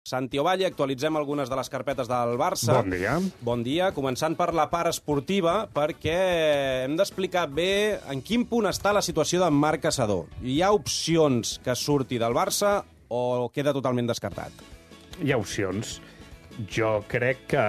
Santi Ovalle, actualitzem algunes de les carpetes del Barça. Bon dia. Bon dia, començant per la part esportiva, perquè hem d'explicar bé en quin punt està la situació d'en Marc Caçador. Hi ha opcions que surti del Barça o queda totalment descartat? Hi ha opcions. Jo crec que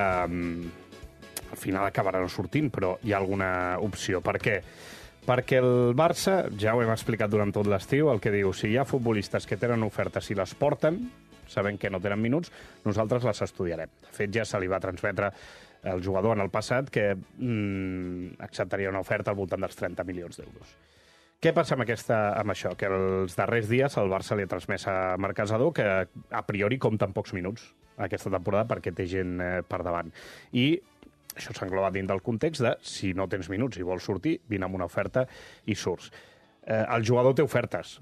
al final acabaran sortint, però hi ha alguna opció. Per què? Perquè el Barça, ja ho hem explicat durant tot l'estiu, el que diu, si hi ha futbolistes que tenen ofertes i les porten, sabent que no tenen minuts, nosaltres les estudiarem. De fet, ja se li va transmetre al jugador en el passat que acceptaria una oferta al voltant dels 30 milions d'euros. Què passa amb això? Que els darrers dies el Barça li ha transmès a Marc Caçador que a priori compta amb pocs minuts aquesta temporada perquè té gent per davant. I això s'engloba dins del context de si no tens minuts i vols sortir, vine amb una oferta i surts. El jugador té ofertes.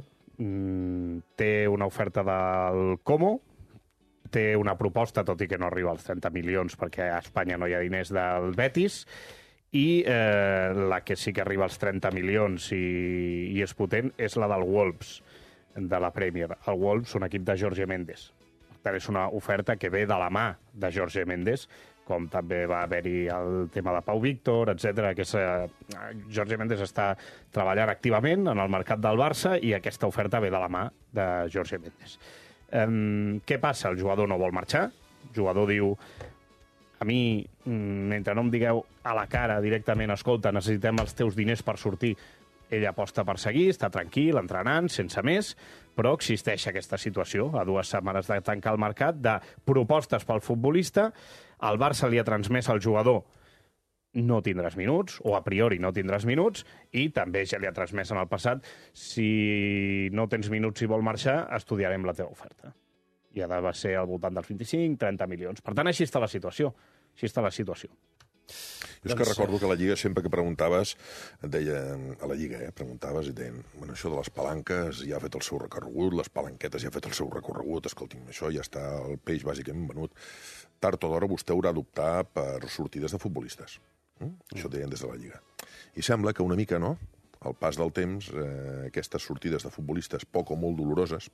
Té una oferta del Como, té una proposta, tot i que no arriba als 30 milions perquè a Espanya no hi ha diners, del Betis, i la que sí que arriba als 30 milions i és potent és la del Wolves, de la Premier. El Wolves, un equip de Jorge Mendes. Per tant, és una oferta que ve de la mà de Jorge Mendes, com també va haver-hi el tema de Pau Víctor, etc. Jorge Mendes està treballant activament en el mercat del Barça i aquesta oferta ve de la mà de Jorge Mendes. Què passa? El jugador no vol marxar. El jugador diu, a mi, mentre no em digueu a la cara directament, escolta, necessitem els teus diners per sortir, ell aposta per seguir, està tranquil, entrenant, sense més, però existeix aquesta situació, a 2 setmanes de tancar el mercat, de propostes pel futbolista. El Barça li ha transmès al jugador no tindràs minuts, o a priori no tindràs minuts, i també ja li ha transmès en el passat, si no tens minuts i vol marxar, estudiarem la teva oferta. I ha de ser al voltant dels 25-30 milions. Per tant, així està la situació. Així està la situació. Jo és que recordo que a la Lliga, sempre que preguntaves, et deia, a la Lliga, preguntaves i deien, bueno, això de les palanques ja ha fet el seu recorregut, les palanquetes ja ha fet el seu recorregut, escolti'm, això ja està el peix bàsicament venut. Tard o d'hora vostè haurà d'optar per sortides de futbolistes. Això deien des de la Lliga. I sembla que una mica, no?, al pas del temps, aquestes sortides de futbolistes poc o molt doloroses,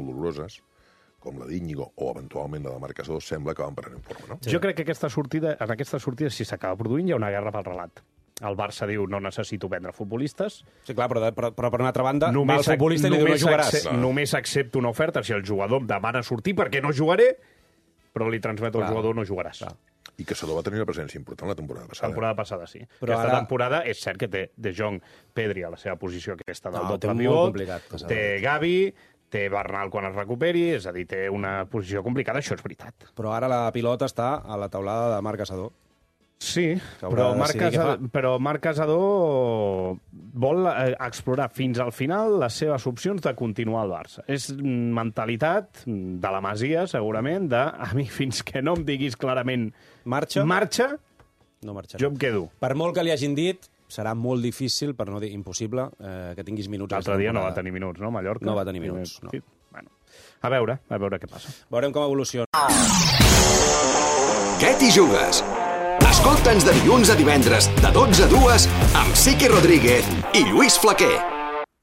com la d'Íñigo o eventualment la de Marc Caçador, sembla que van prenent forma, no? Sí. Jo crec que en aquesta sortida, si s'acaba produint, hi ha una guerra pel relat. El Barça diu, no necessito vendre futbolistes. Sí, clar, però per una altra banda, va el futbolista i li diu, no jugaràs. Només accepto una oferta si el jugador em demana sortir perquè no jugaré, però li transmeto al jugador, no jugaràs. Clar. I Caçador va tenir una presència important la temporada passada. La temporada passada, sí. Però aquesta temporada és cert que té De Jong, Pedri a la seva posició aquesta del doble pivot, té Gavi, té Bernal quan es recuperi, és a dir, té una posició complicada, això és veritat. Però ara la pilota està a la taulada de Marc Caçador. Sí, però Marc Caçador vol explorar fins al final les seves opcions de continuar al Barça. És mentalitat de la Masia, segurament, de a mi fins que no em diguis clarament marxa, no marxarà. Jo em quedo. Per molt que li hagin dit, serà molt difícil, per no dir impossible, que tinguis minuts. L'altre dia no va tenir minuts, no, Mallorca? No va tenir minuts, no. Sí. Bueno, a veure què passa. Veurem com evoluciona. Què t'hi jugues? Escolta'ns de dilluns a divendres, de 12 a 2, amb Siqui Rodríguez i Lluís Flaquer.